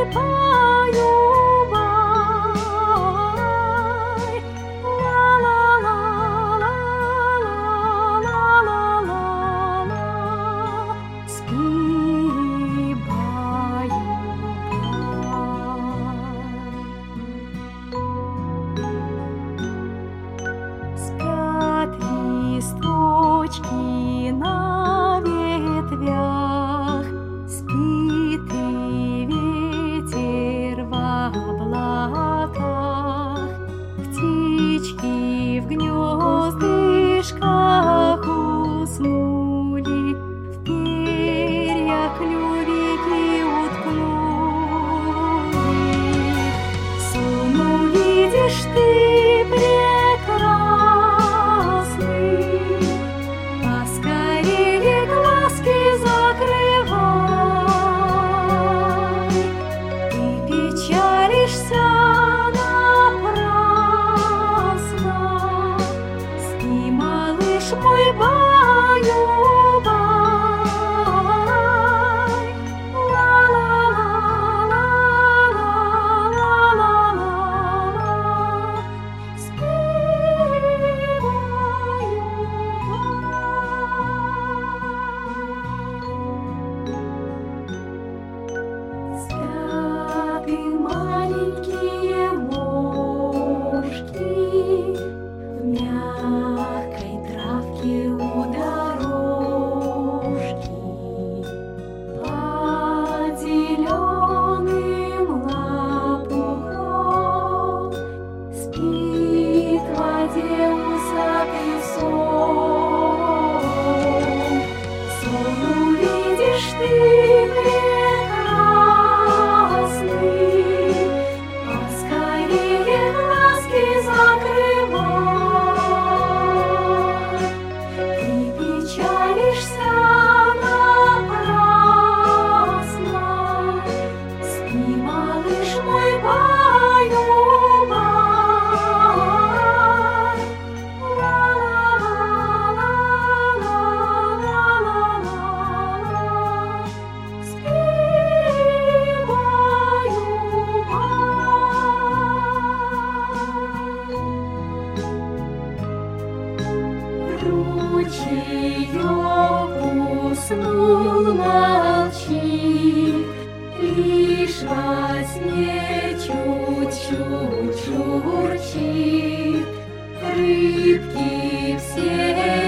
баю-бай. Ла-ла-ла-ла-ла-ла-ла-ла. Спи, баю-бай. Спят листочки на ветвях, спит и ветер в облаках, птички в гнездышках уснули, в перья клювики уткнули. Сон увидишь ты прекрасный, поскорее глазки закрывай. Ты печалишься напрасно, спи, малыш мой, баю-бай. Ла-ла-ла-ла-ла-ла-ла-ла. Спи, баю-бай. Спят и маленькие мошки в мягкой травке у дорожки, под зеленым лопухом спит в воде усатый сон. Сон увидишь ты прекрасный, поскорее глазки закрывай. Ты печалишься напрасно, спи, малыш мой, баю-бай. Ла-ла-ла-ла-ла-ла-ла-ла. Спи, баю-бай. Ручеёк уснул, молчит, лишь во сне чуть-чуть журчит. Рыбки все